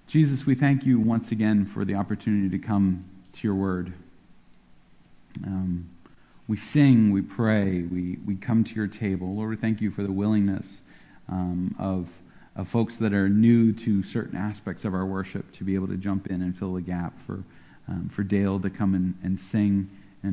Jesus, we thank you once again for the opportunity to come to your word. We sing, we pray, we come to your table. Lord, we thank you for the willingness of folks that are new to certain aspects of our worship to be able to jump in and fill the gap, for Dale to come and sing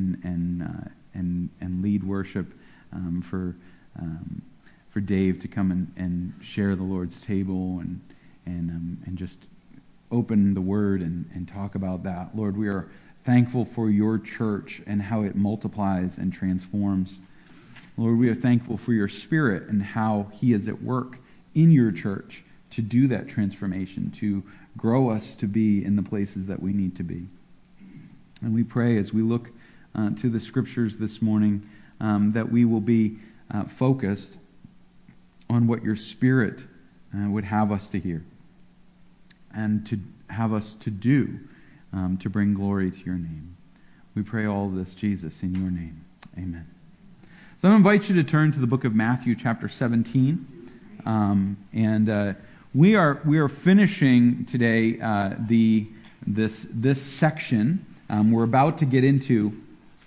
and lead worship, for Dave to come and share the Lord's table and just open the word and talk about that. Lord, we are thankful for your church and how it multiplies and transforms. Lord, we are thankful for your Spirit and how he is at work in your church to do that transformation, to grow us to be in the places that we need to be. And we pray as we look to the scriptures this morning that we will be focused on what your Spirit would have us to hear and to have us to do to bring glory to your name. We pray all of this, Jesus, in your name. Amen. So I invite you to turn to the book of Matthew, chapter 17. We are finishing today this section. We're about to get into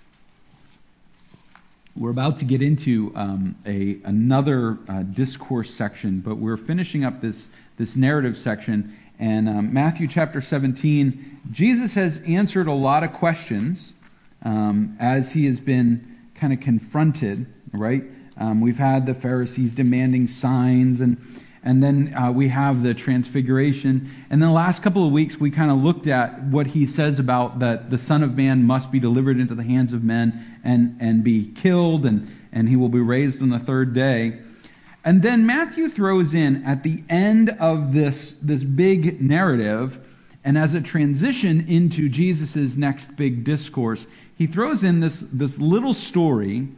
another discourse section, but we're finishing up this narrative section. And Matthew chapter 17, Jesus has answered a lot of questions as he has been kind of confronted, right? We've had the Pharisees demanding signs, and then we have the transfiguration. And then the last couple of weeks, we kind of looked at what he says about that the Son of Man must be delivered into the hands of men and be killed, and he will be raised on the third day. And then Matthew throws in at the end of this big narrative, and as a transition into Jesus' next big discourse, he throws in this little story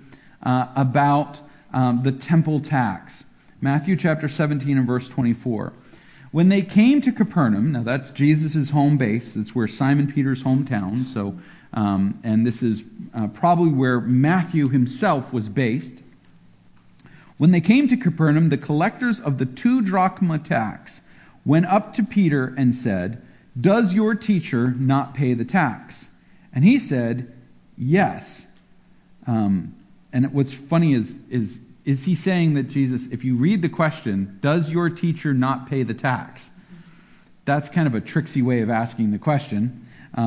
about the temple tax. Matthew chapter 17 and verse 24. When they came to Capernaum, now that's Jesus' home base, it's where Simon Peter's hometown, so and this is probably where Matthew himself was based. When they came to Capernaum, the collectors of the 2 drachma tax went up to Peter and said, "Does your teacher not pay the tax?" And he said, "Yes." And what's funny is he saying that Jesus, if you read the question, "Does your teacher not pay the tax?" That's kind of a tricksy way of asking the question.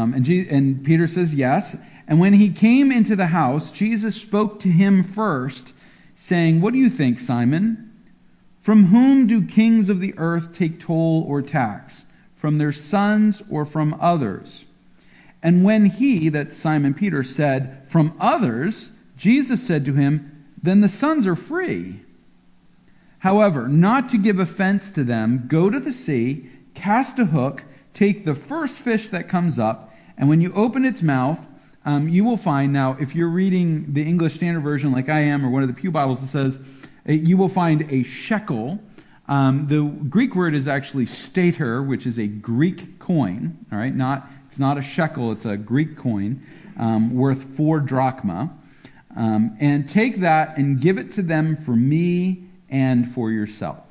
And Peter says, "Yes." And when he came into the house, Jesus spoke to him first, saying, "What do you think, Simon? From whom do kings of the earth take toll or tax? From their sons or from others?" And when he, that Simon Peter, said, "From others," Jesus said to him, "Then the sons are free. However, not to give offense to them, go to the sea, cast a hook, take the first fish that comes up, and when you open its mouth, you will find," now if you're reading the English Standard Version like I am, or one of the Pew Bibles, it says, you will find a shekel. The Greek word is actually stater, which is a Greek coin. All right, it's not a shekel, it's a Greek coin worth 4 drachma. And take that and give it to them for me and for yourself.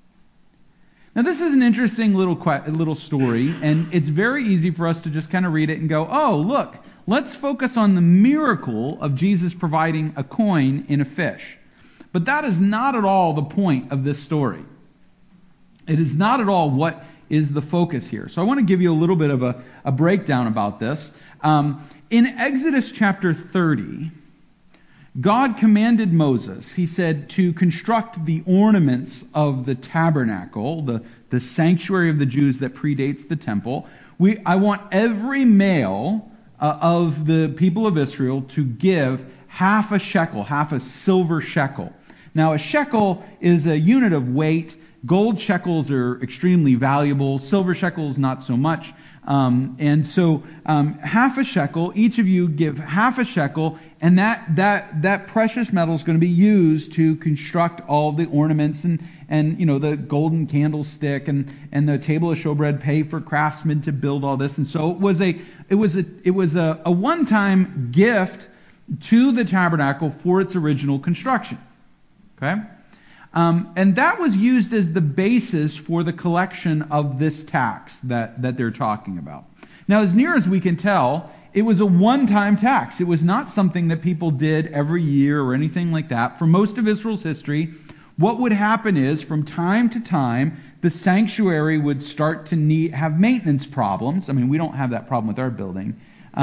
Now this is an interesting little story, and it's very easy for us to just kind of read it and go, "Oh, look, let's focus on the miracle of Jesus providing a coin in a fish." But that is not at all the point of this story. It is not at all what is the focus here. So I want to give you a little bit of a breakdown about this. In Exodus chapter 30, God commanded Moses, he said, to construct the ornaments of the tabernacle, the sanctuary of the Jews that predates the temple. I want every male of the people of Israel to give half a shekel, half a silver shekel. Now, a shekel is a unit of weight. Gold shekels are extremely valuable. Silver shekels, not so much. And so half a shekel, each of you give half a shekel, and that precious metal is going to be used to construct all the ornaments and the golden candlestick and the table of showbread, pay for craftsmen to build all this. And so it was a one-time gift to the tabernacle for its original construction. Okay? And that was used as the basis for the collection of this tax that they're talking about. Now, as near as we can tell, it was a one-time tax. It was not something that people did every year or anything like that. For most of Israel's history, what would happen is, from time to time, the sanctuary would start to have maintenance problems. I mean, we don't have that problem with our building.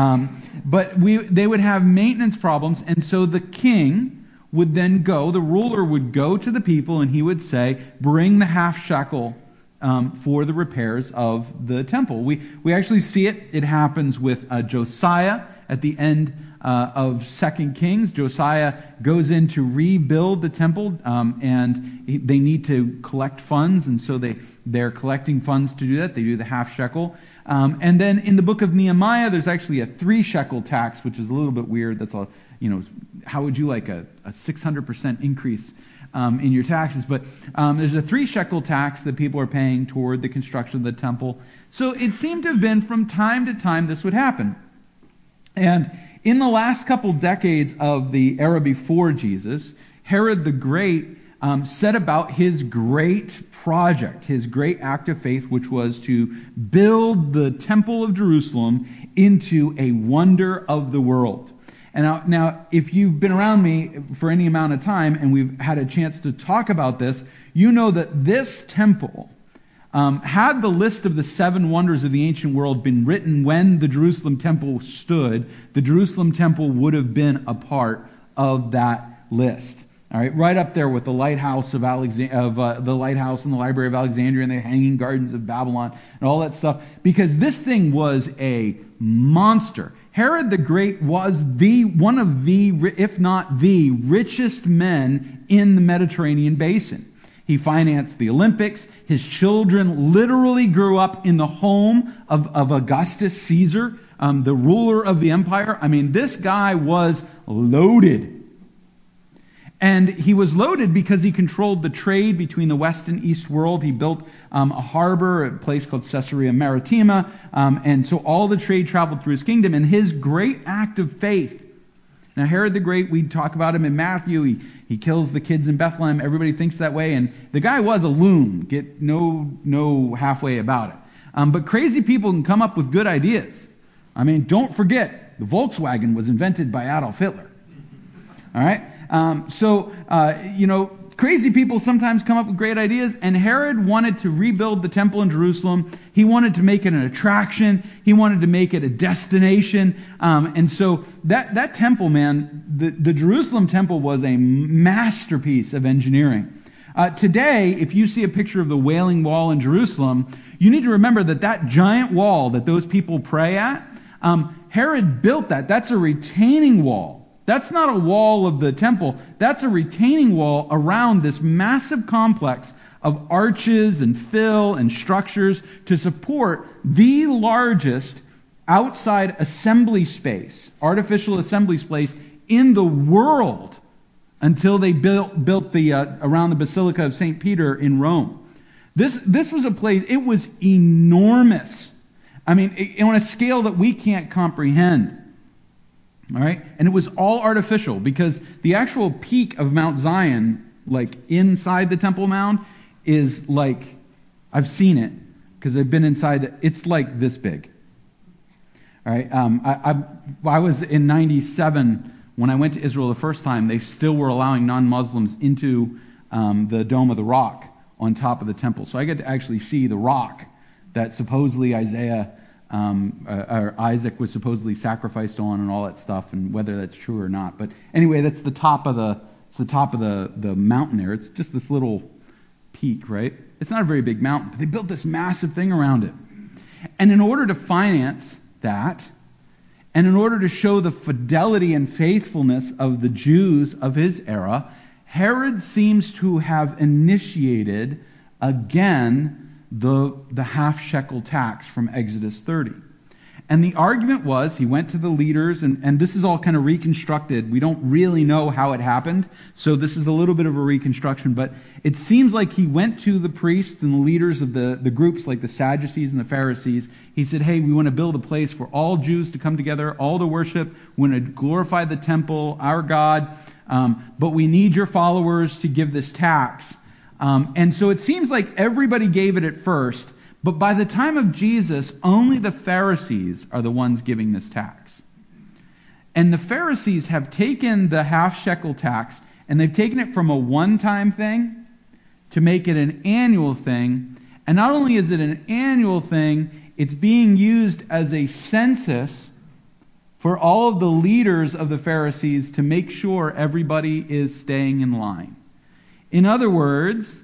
But they would have maintenance problems, and so the king would then the ruler would go to the people, and he would say, bring the half shekel for the repairs of the temple. We actually see it. It happens with Josiah at the end of 2 Kings. Josiah goes in to rebuild the temple, and they need to collect funds, and so they're collecting funds to do that. They do the half shekel. And then in the book of Nehemiah, there's actually a 3 shekel tax, which is a little bit weird. That's how would you like a 600% increase in your taxes? But there's a 3 shekel tax that people are paying toward the construction of the temple. So it seemed to have been from time to time this would happen. And in the last couple decades of the era before Jesus, Herod the Great set about his great project, his great act of faith, which was to build the Temple of Jerusalem into a wonder of the world. And now, if you've been around me for any amount of time and we've had a chance to talk about this, you know that this temple, had the list of the 7 wonders of the ancient world been written when the Jerusalem temple stood, the Jerusalem temple would have been a part of that list. All right, right up there with the lighthouse the lighthouse and the Library of Alexandria and the Hanging Gardens of Babylon and all that stuff, because this thing was a monster. Herod the Great was one of the, if not the richest men in the Mediterranean basin. He financed the Olympics. His children literally grew up in the home of Augustus Caesar, the ruler of the empire. I mean, this guy was loaded. And he was loaded because he controlled the trade between the west and east world. He built a harbor, a place called Caesarea Maritima, and so all the trade traveled through his kingdom. And his great act of faith. Now, Herod the Great, we talk about him in Matthew. He kills the kids in Bethlehem. Everybody thinks that way. And the guy was a loon. Get no halfway about it. But crazy people can come up with good ideas. I mean, don't forget, the Volkswagen was invented by Adolf Hitler. All right? Crazy people sometimes come up with great ideas, and Herod wanted to rebuild the temple in Jerusalem. He wanted to make it an attraction. He wanted to make it a destination. And so that temple, man, the Jerusalem temple was a masterpiece of engineering. Today, if you see a picture of the Wailing Wall in Jerusalem, you need to remember that giant wall that those people pray at, Herod built that. That's a retaining wall. That's not a wall of the temple. That's a retaining wall around this massive complex of arches and fill and structures to support the largest outside assembly space, artificial assembly space in the world until they built the around the Basilica of St. Peter in Rome. This was a place, it was enormous. I mean, on a scale that we can't comprehend. All right? And it was all artificial because the actual peak of Mount Zion, like inside the Temple Mount, is like, I've seen it because I've been inside. It's like this big. All right? I was in 97 when I went to Israel the first time. They still were allowing non-Muslims into the Dome of the Rock on top of the temple. So I get to actually see the rock that supposedly Isaac was supposedly sacrificed on and all that stuff, and whether that's true or not. But anyway, that's the top of the mountain there. It's just this little peak, right? It's not a very big mountain, but they built this massive thing around it. And in order to finance that, and in order to show the fidelity and faithfulness of the Jews of his era, Herod seems to have initiated again the half shekel tax from Exodus 30. And the argument was, he went to the leaders, and this is all kind of reconstructed. We don't really know how it happened, so this is a little bit of a reconstruction, but it seems like he went to the priests and the leaders of the groups like the Sadducees and the Pharisees. He said, hey, we want to build a place for all Jews to come together, all to worship. We want to glorify the temple, our God. but we need your followers to give this tax. And so it seems like everybody gave it at first, but by the time of Jesus, only the Pharisees are the ones giving this tax. And the Pharisees have taken the half shekel tax, and they've taken it from a one-time thing to make it an annual thing. And not only is it an annual thing, it's being used as a census for all of the leaders of the Pharisees to make sure everybody is staying in line. In other words,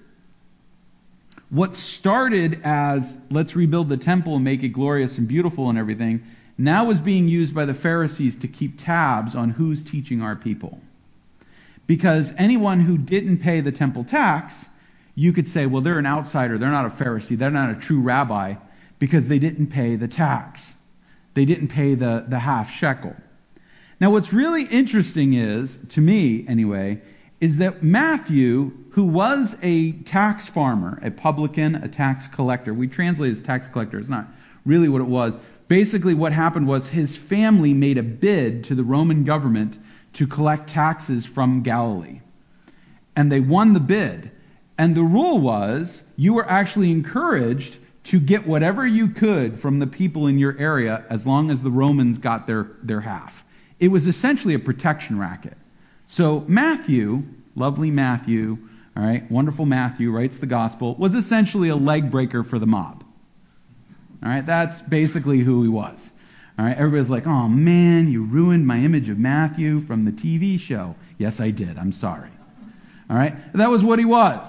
what started as let's rebuild the temple and make it glorious and beautiful and everything, now is being used by the Pharisees to keep tabs on who's teaching our people. Because anyone who didn't pay the temple tax, you could say, well, they're an outsider, they're not a Pharisee, they're not a true rabbi, because they didn't pay the tax. They didn't pay the half shekel. Now what's really interesting is, to me anyway, is that Matthew, who was a tax farmer, a publican, a tax collector, we translate it as tax collector, it's not really what it was. Basically what happened was his family made a bid to the Roman government to collect taxes from Galilee. And they won the bid. And the rule was you were actually encouraged to get whatever you could from the people in your area as long as the Romans got their half. It was essentially a protection racket. So Matthew, lovely Matthew, all right, wonderful Matthew, writes the gospel, was essentially a leg breaker for the mob. All right, that's basically who he was. All right, everybody's like, oh man, you ruined my image of Matthew from the TV show. Yes, I did. I'm sorry. All right, that was what he was.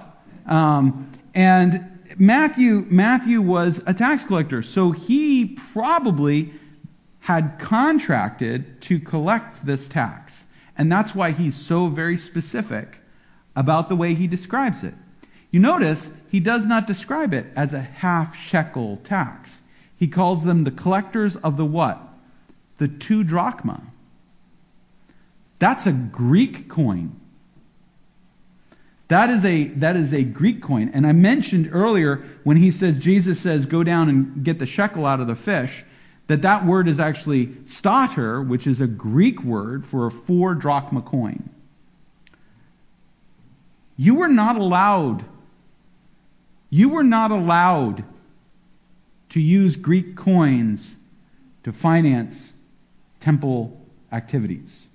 And Matthew was a tax collector, so he probably had contracted to collect this tax. And that's why he's so very specific about the way he describes it. You notice he does not describe it as a half shekel tax. He calls them the collectors of the what? The 2 drachma. That's a Greek coin. That is a Greek coin. And I mentioned earlier when Jesus says, go down and get the shekel out of the fish, that word is actually stater, which is a Greek word for a 4 drachma coin. You were not allowed to use Greek coins to finance temple activities.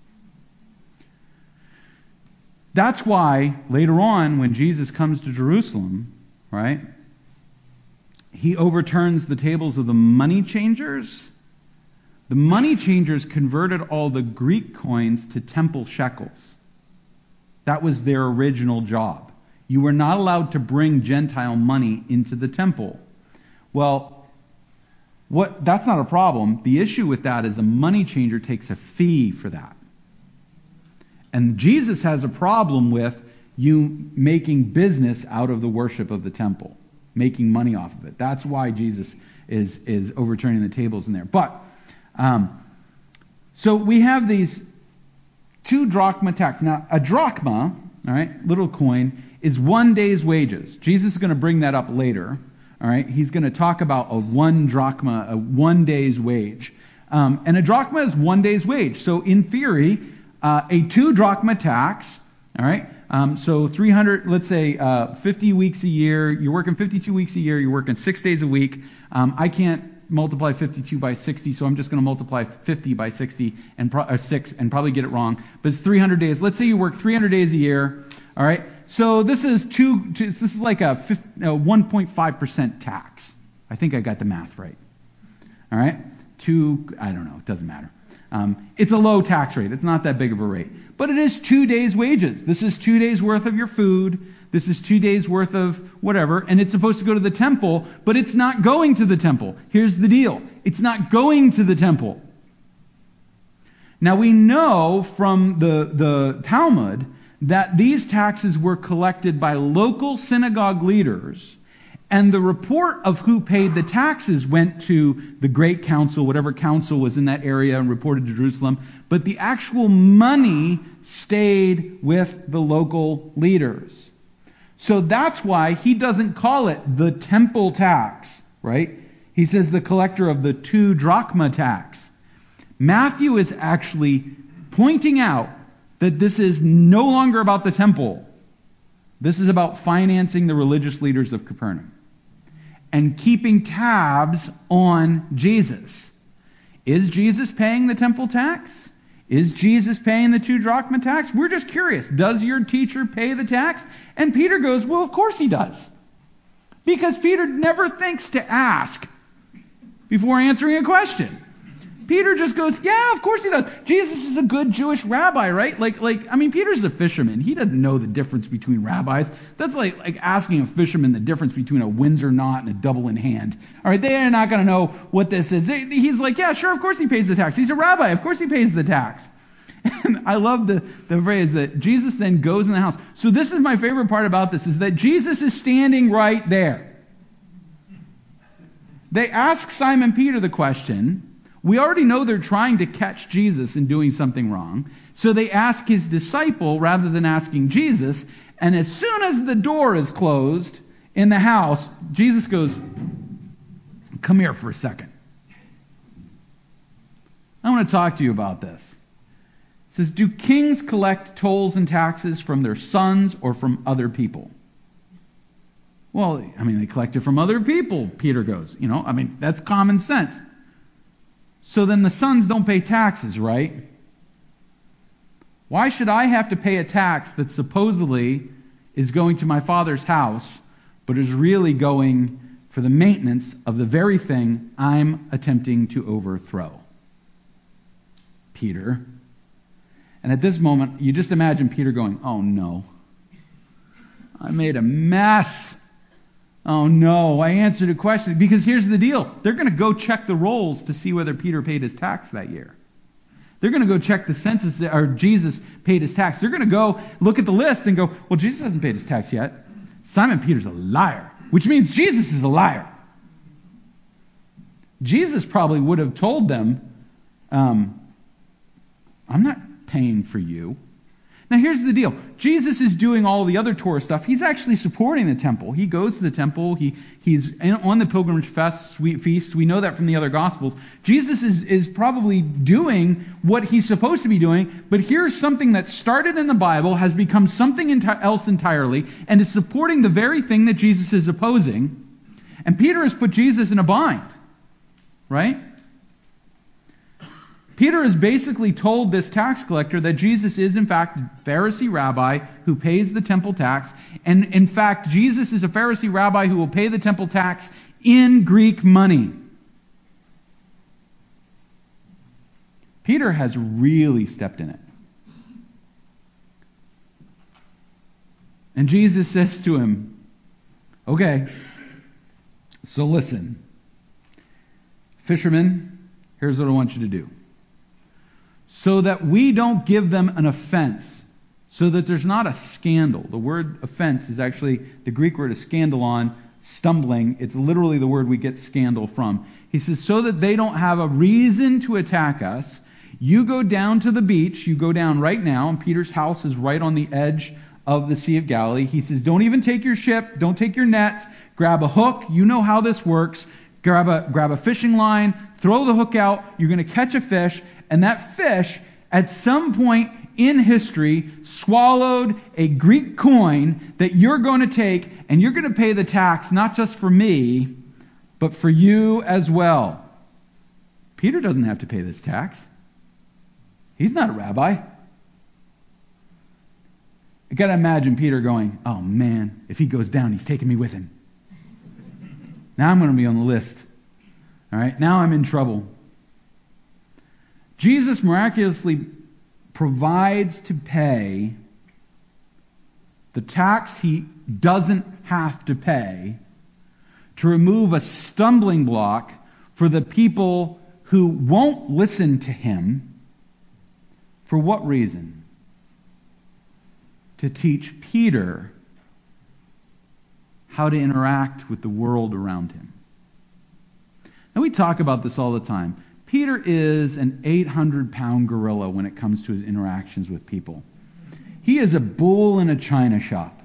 That's why later on when Jesus comes to Jerusalem, right, he overturns the tables of the money changers. The money changers converted all the Greek coins to temple shekels. That was their original job. You were not allowed to bring Gentile money into the temple. Well, that's not a problem. The issue with that is a money changer takes a fee for that. And Jesus has a problem with you making business out of the worship of the temple, making money off of it. That's why Jesus is overturning the tables in there. But so we have these 2 drachma tax. Now, a drachma, all right, little coin, is 1 day's wages. Jesus is going to bring that up later. All right, he's going to talk about a 1 drachma, a 1 day's wage. And a drachma is 1 day's wage. So in theory, a 2 drachma tax, all right, so 300, let's say 50 weeks a year, you're working 52 weeks a year, you're working 6 days a week. I can't multiply 52 by 60, so I'm just going to multiply 50 by 60 or 6 and probably get it wrong. But it's 300 days. Let's say you work 300 days a year, all right? So this is this is like a 1.5% tax. I think I got the math right. All right? I don't know, it doesn't matter. It's a low tax rate. It's not that big of a rate. But it is 2 days' wages. This is 2 days' worth of your food. This is 2 days' worth of whatever. And it's supposed to go to the temple, but it's not going to the temple. Here's the deal. It's not going to the temple. Now we know from the Talmud that these taxes were collected by local synagogue leaders, and the report of who paid the taxes went to the great council, whatever council was in that area, and reported to Jerusalem. But the actual money stayed with the local leaders. So that's why he doesn't call it the temple tax, right? He says the collector of the 2 drachma tax. Matthew is actually pointing out that this is no longer about the temple. This is about financing the religious leaders of Capernaum and keeping tabs on Jesus. Is Jesus paying the temple tax? Is Jesus paying the 2 drachma tax? We're just curious. Does your teacher pay the tax? And Peter goes, well, of course he does. Because Peter never thinks to ask before answering a question. Peter just goes, yeah, of course he does. Jesus is a good Jewish rabbi, right? Peter's a fisherman. He doesn't know the difference between rabbis. That's like asking a fisherman the difference between a Windsor knot and a double in hand. All right, they're not going to know what this is. He's like, yeah, sure, of course he pays the tax. He's a rabbi. Of course he pays the tax. And I love the phrase that Jesus then goes in the house. So this is my favorite part about this, is that Jesus is standing right there. They ask Simon Peter the question. We already know they're trying to catch Jesus in doing something wrong. So they ask his disciple rather than asking Jesus. And as soon as the door is closed in the house, Jesus goes, come here for a second. I want to talk to you about this. It says, do kings collect tolls and taxes from their sons or from other people? Well, they collect it from other people, Peter goes. That's common sense. So then the sons don't pay taxes, right? Why should I have to pay a tax that supposedly is going to my father's house, but is really going for the maintenance of the very thing I'm attempting to overthrow? Peter. And at this moment, you just imagine Peter going, oh no, I made a mess. Oh no, I answered a question. Because here's the deal. They're going to go check the rolls to see whether Peter paid his tax that year. They're going to go check the census, or Jesus paid his tax. They're going to go look at the list and go, well, Jesus hasn't paid his tax yet. Simon Peter's a liar, which means Jesus is a liar. Jesus probably would have told them, I'm not paying for you. Now here's the deal. Jesus is doing all the other Torah stuff. He's actually supporting the temple. He goes to the temple. He's on the pilgrimage feasts. We know that from the other Gospels. Jesus is probably doing what he's supposed to be doing, but here's something that started in the Bible, has become something else entirely, and is supporting the very thing that Jesus is opposing. And Peter has put Jesus in a bind. Right? Peter has basically told this tax collector that Jesus is in fact a Pharisee rabbi who pays the temple tax. And in fact, Jesus is a Pharisee rabbi who will pay the temple tax in Greek money. Peter has really stepped in it. And Jesus says to him, okay, so listen, fishermen, here's what I want you to do. So that we don't give them an offense, so that there's not a scandal. The word offense is actually, the Greek word is scandalon, stumbling. It's literally the word we get scandal from. He says, so that they don't have a reason to attack us, you go down to the beach, you go down right now, and Peter's house is right on the edge of the Sea of Galilee. He says, don't even take your ship, don't take your nets, grab a hook, you know how this works, grab a fishing line, throw the hook out, you're going to catch a fish, and that fish, at some point in history, swallowed a Greek coin that you're going to take, and you're going to pay the tax, not just for me, but for you as well. Peter doesn't have to pay this tax. He's not a rabbi. I got to imagine Peter going, oh man, if he goes down, he's taking me with him. Now I'm going to be on the list. All right, now I'm in trouble. Jesus miraculously provides to pay the tax he doesn't have to pay, to remove a stumbling block for the people who won't listen to him. For what reason? To teach Peter how to interact with the world around him. Now we talk about this all the time. Peter is an 800-pound gorilla when it comes to his interactions with people. He is a bull in a china shop.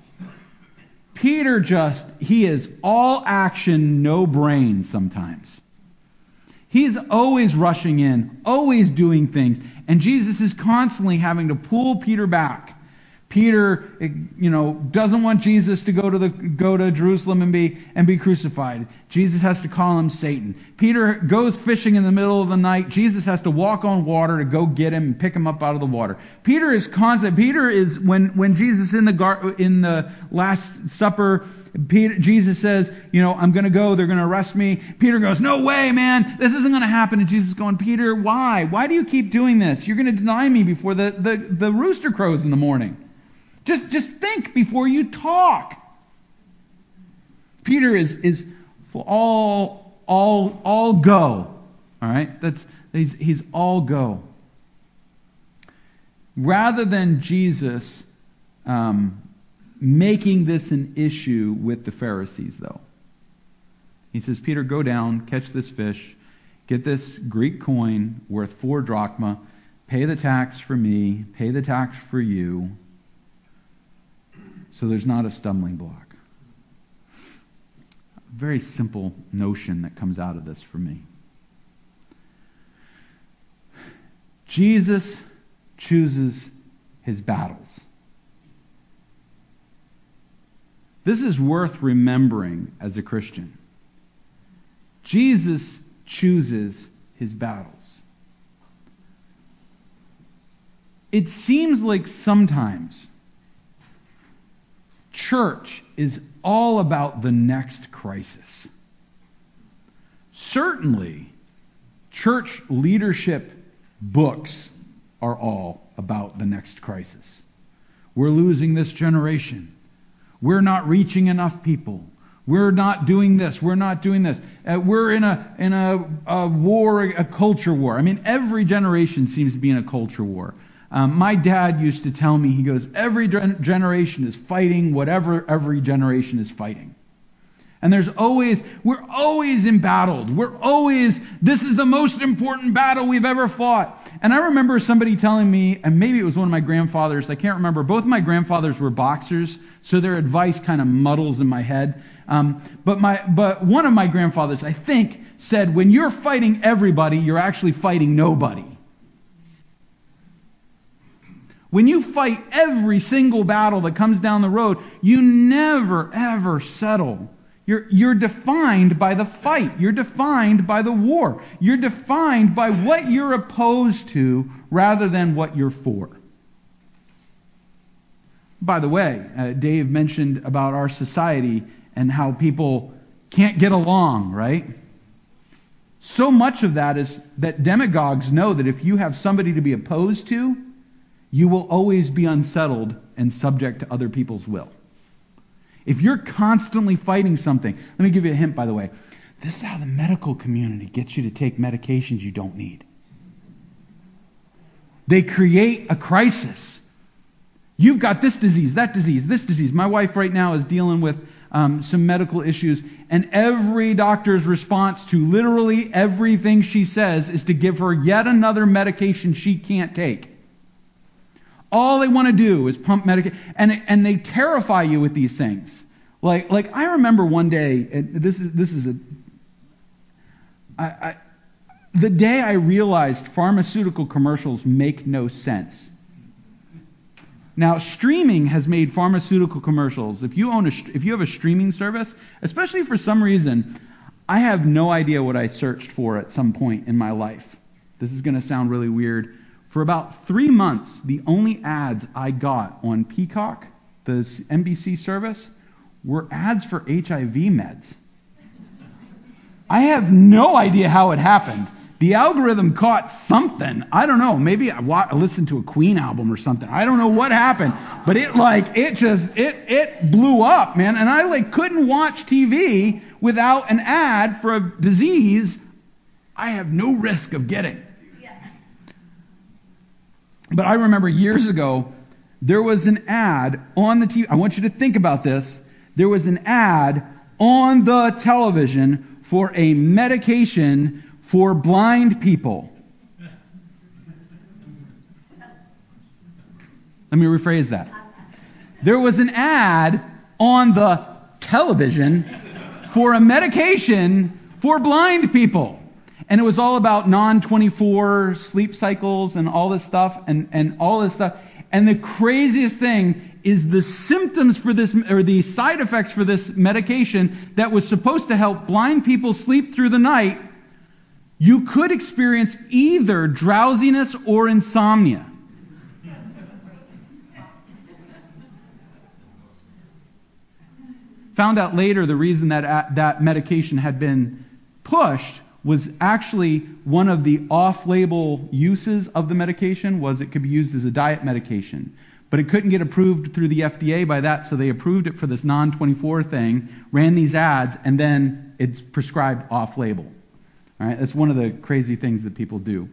Peter he is all action, no brains sometimes. He's always rushing in, always doing things. And Jesus is constantly having to pull Peter back. Peter, doesn't want Jesus to go to Jerusalem and be crucified. Jesus has to call him Satan. Peter goes fishing in the middle of the night. Jesus has to walk on water to go get him and pick him up out of the water. Peter is constant. Peter is when Jesus in the Last Supper, Jesus says, I'm going to go. They're going to arrest me. Peter goes, no way, man. This isn't going to happen. And Jesus is going, Peter, why? Why do you keep doing this? You're going to deny me before the rooster crows in the morning. Just think before you talk. Peter is all go. All right? He's all go. Rather than Jesus making this an issue with the Pharisees, though. He says, Peter, go down, catch this fish, get this Greek coin worth 4 drachma, pay the tax for me, pay the tax for you, so there's not a stumbling block. A very simple notion that comes out of this for me. Jesus chooses his battles. This is worth remembering as a Christian. Jesus chooses his battles. It seems like sometimes church is all about the next crisis. Certainly, church leadership books are all about the next crisis. We're losing this generation. We're not reaching enough people. We're not doing this. We're not doing this. We're in a war, a culture war. I mean, every generation seems to be in a culture war. My dad used to tell me, he goes, every generation is fighting whatever every generation is fighting. And we're always embattled. This is the most important battle we've ever fought. And I remember somebody telling me, and maybe it was one of my grandfathers, I can't remember. Both of my grandfathers were boxers, so their advice kind of muddles in my head. But one of my grandfathers, I think, said, when you're fighting everybody, you're actually fighting nobody. When you fight every single battle that comes down the road, you never, ever settle. You're defined by the fight. You're defined by the war. You're defined by what you're opposed to rather than what you're for. By the way, Dave mentioned about our society and how people can't get along, right? So much of that is that demagogues know that if you have somebody to be opposed to, you will always be unsettled and subject to other people's will. If you're constantly fighting something, let me give you a hint, by the way. This is how the medical community gets you to take medications you don't need. They create a crisis. You've got this disease, that disease, this disease. My wife right now is dealing with some medical issues, and every doctor's response to literally everything she says is to give her yet another medication she can't take. All they want to do is pump medication, and they terrify you with these things. Like I remember one day, the day I realized pharmaceutical commercials make no sense. Now, streaming has made pharmaceutical commercials. If you have a streaming service, especially for some reason, I have no idea what I searched for at some point in my life. This is going to sound really weird. For about 3 months, the only ads I got on Peacock, the NBC service, were ads for HIV meds. I have no idea how it happened. The algorithm caught something. I don't know. Maybe I listened to a Queen album or something. I don't know what happened. But it blew up, man. And I couldn't watch TV without an ad for a disease I have no risk of getting. But I remember years ago, there was an ad on the TV. I want you to think about this. There was an ad on the television for a medication for blind people. Let me rephrase that. There was an ad on the television for a medication for blind people. And it was all about non-24 sleep cycles and all this stuff and all this stuff. And the craziest thing is the symptoms for this, or the side effects for this medication that was supposed to help blind people sleep through the night, you could experience either drowsiness or insomnia. Found out later the reason that medication had been pushed was actually one of the off-label uses of the medication was it could be used as a diet medication. But it couldn't get approved through the FDA by that, so they approved it for this non-24 thing, ran these ads, and then it's prescribed off-label. All right, that's one of the crazy things that people do.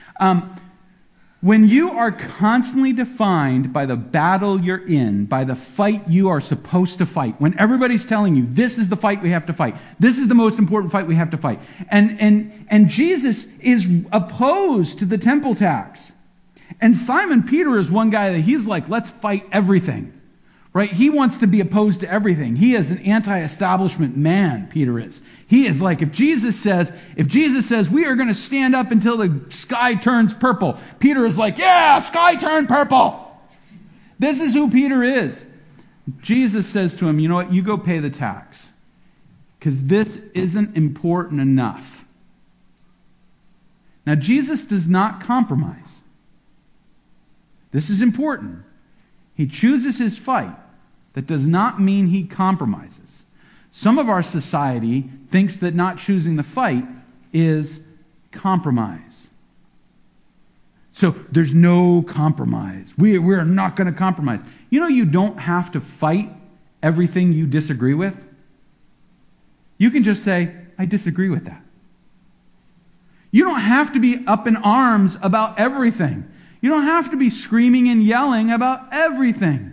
When you are constantly defined by the battle you're in, by the fight you are supposed to fight, when everybody's telling you, this is the fight we have to fight, this is the most important fight we have to fight, and Jesus is opposed to the temple tax. And Simon Peter is one guy that he's like, let's fight everything. Right? He wants to be opposed to everything. He is an anti-establishment man, Peter is. He is like, if Jesus says we are going to stand up until the sky turns purple, Peter is like, yeah, sky turn purple. This is who Peter is. Jesus says to him, you know what, you go pay the tax. Because this isn't important enough. Now, Jesus does not compromise. This is important. He chooses his fight. That does not mean he compromises. Some of our society thinks that not choosing the fight is compromise. So there's no compromise. We're not going to compromise. You know, you don't have to fight everything you disagree with. You can just say, I disagree with that. You don't have to be up in arms about everything. You don't have to be screaming and yelling about everything.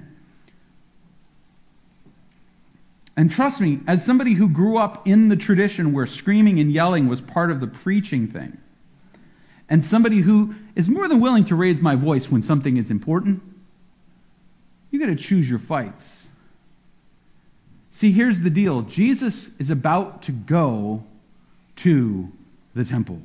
And trust me, as somebody who grew up in the tradition where screaming and yelling was part of the preaching thing, and somebody who is more than willing to raise my voice when something is important, you got to choose your fights. See, here's the deal. Jesus is about to go to the temple.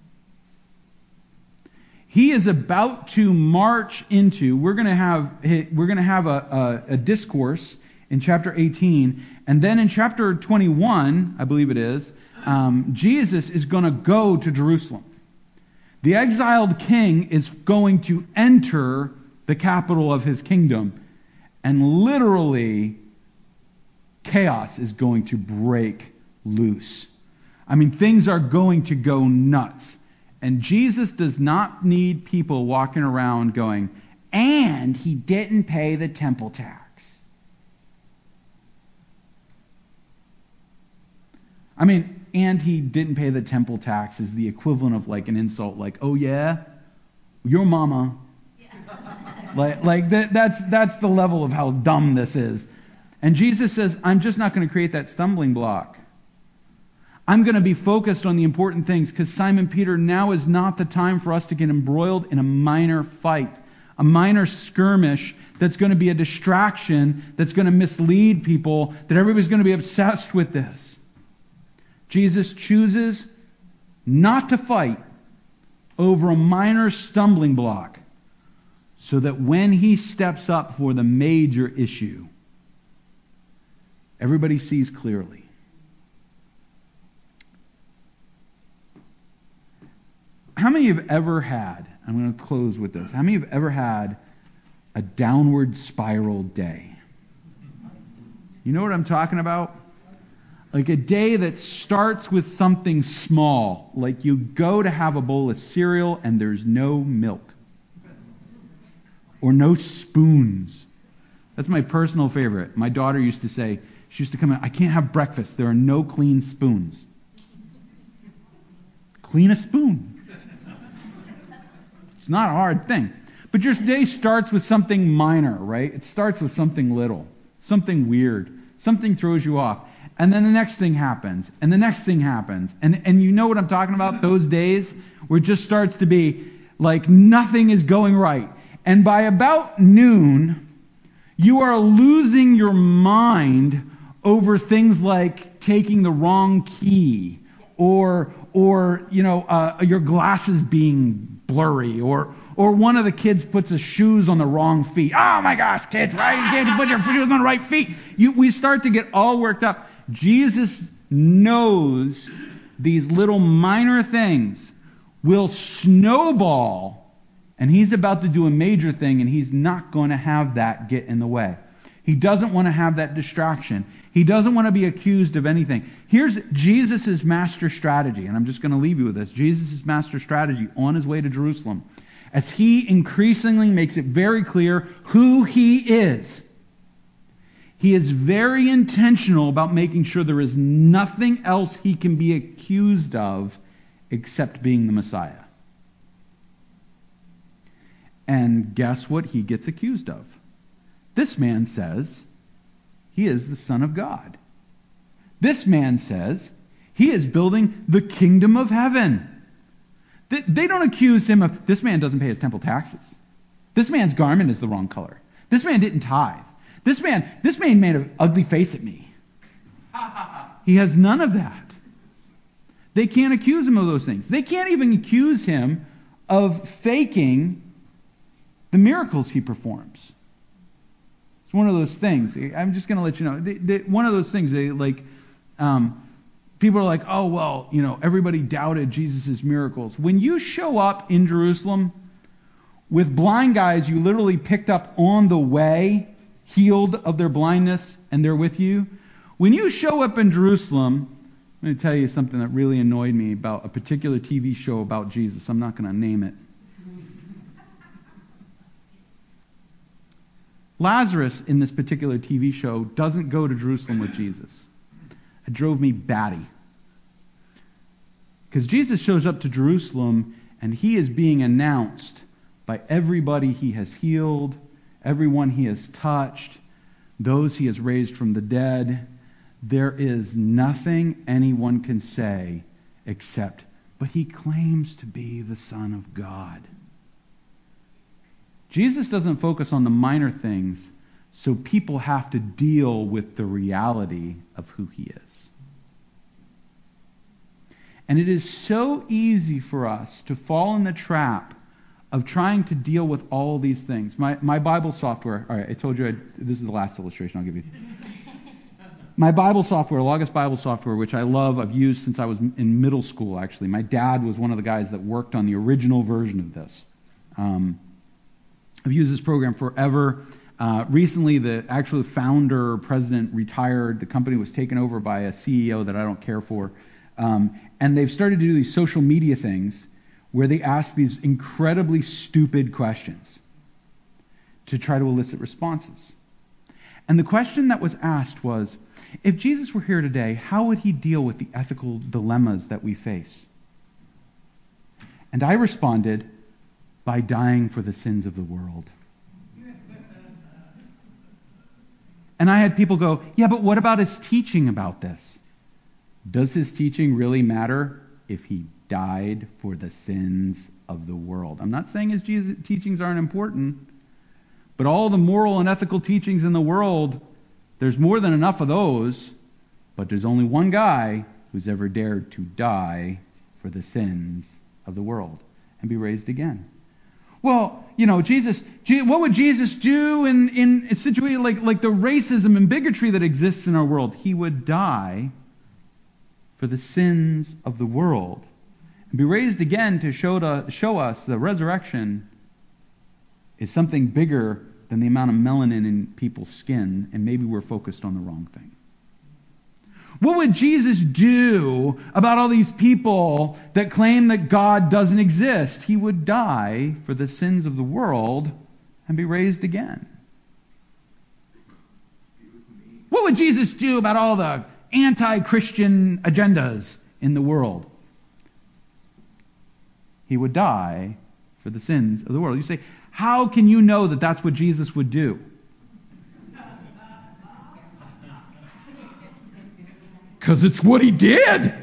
He is about to march into, we're going to have a discourse in chapter 18, and then in chapter 21, I believe it is, Jesus is going to go to Jerusalem. The exiled king is going to enter the capital of his kingdom, and literally chaos is going to break loose. I mean, things are going to go nuts. And Jesus does not need people walking around going, and he didn't pay the temple tax. I mean, and he didn't pay the temple tax is the equivalent of like an insult, like, oh yeah, your mama. Yeah. That's the level of how dumb this is. And Jesus says, I'm just not going to create that stumbling block. I'm going to be focused on the important things because Simon Peter, now is not the time for us to get embroiled in a minor fight, a minor skirmish that's going to be a distraction, that's going to mislead people, that everybody's going to be obsessed with this. Jesus chooses not to fight over a minor stumbling block so that when he steps up for the major issue, everybody sees clearly. How many have ever had, I'm going to close with this, how many have ever had a downward spiral day? You know what I'm talking about? Like a day that starts with something small, like you go to have a bowl of cereal and there's no milk. Or no spoons. That's my personal favorite. My daughter used to say, she used to come in, I can't have breakfast, there are no clean spoons. Clean a spoon. It's not a hard thing. But your day starts with something minor, right? It starts with something little, something weird, something throws you off. And then the next thing happens, and the next thing happens. And you know what I'm talking about? Those days where it just starts to be like nothing is going right. And by about noon, you are losing your mind over things like taking the wrong key or your glasses being blurry, or one of the kids puts his shoes on the wrong feet. Oh my gosh, kids, right? You can't put your shoes on the right feet. We start to get all worked up. Jesus knows these little minor things will snowball, and he's about to do a major thing, and he's not going to have that get in the way. He doesn't want to have that distraction. He doesn't want to be accused of anything. Here's Jesus' master strategy, and I'm just going to leave you with this. Jesus' master strategy on his way to Jerusalem, as he increasingly makes it very clear who he is. He is very intentional about making sure there is nothing else he can be accused of except being the Messiah. And guess what he gets accused of? This man says he is the Son of God. This man says he is building the kingdom of heaven. They don't accuse him of, this man doesn't pay his temple taxes. This man's garment is the wrong color. This man didn't tithe. This man made an ugly face at me. He has none of that. They can't accuse him of those things. They can't even accuse him of faking the miracles he performs. It's one of those things. I'm just going to let you know. One of those things, people are like, oh, well, everybody doubted Jesus' miracles. When you show up in Jerusalem with blind guys you literally picked up on the way, healed of their blindness, and they're with you. When you show up in Jerusalem, I'm going to tell you something that really annoyed me about a particular TV show about Jesus. I'm not going to name it. Lazarus in this particular TV show doesn't go to Jerusalem with Jesus. It drove me batty. Because Jesus shows up to Jerusalem and he is being announced by everybody he has healed, everyone he has touched, those he has raised from the dead. There is nothing anyone can say except, but he claims to be the Son of God. Jesus doesn't focus on the minor things, so people have to deal with the reality of who he is. And it is so easy for us to fall in the trap of trying to deal with all these things. My Bible software, all right, I told you this is the last illustration I'll give you. My Bible software, Logos Bible software, which I love, I've used since I was in middle school, actually. My dad was one of the guys that worked on the original version of this. I've used this program forever. Recently, the actual founder or president retired. The company was taken over by a CEO that I don't care for. And they've started to do these social media things where they ask these incredibly stupid questions to try to elicit responses. And the question that was asked was, if Jesus were here today, how would he deal with the ethical dilemmas that we face? And I responded, by dying for the sins of the world. And I had people go, yeah, but what about his teaching about this? Does his teaching really matter if he died for the sins of the world? I'm not saying his teachings aren't important, but all the moral and ethical teachings in the world, there's more than enough of those, but there's only one guy who's ever dared to die for the sins of the world and be raised again. Well, Jesus, what would Jesus do in a situation like the racism and bigotry that exists in our world? He would die for the sins of the world and be raised again to show us the resurrection is something bigger than the amount of melanin in people's skin, and maybe we're focused on the wrong thing. What would Jesus do about all these people that claim that God doesn't exist? He would die for the sins of the world and be raised again. What would Jesus do about all the anti-Christian agendas in the world? He would die for the sins of the world. You say, how can you know that that's what Jesus would do? Because it's what he did.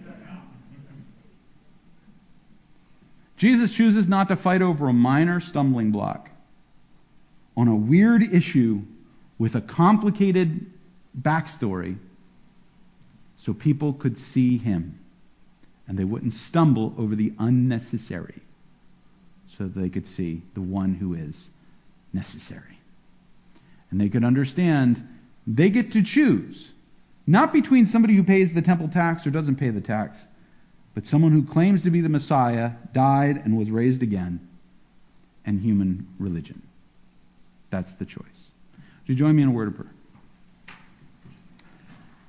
Jesus chooses not to fight over a minor stumbling block on a weird issue with a complicated backstory so people could see him. and they wouldn't stumble over the unnecessary, so that they could see the one who is necessary. And they could understand they get to choose, not between somebody who pays the temple tax or doesn't pay the tax, but someone who claims to be the Messiah, died and was raised again, and human religion. That's the choice. Would you join me in a word of prayer?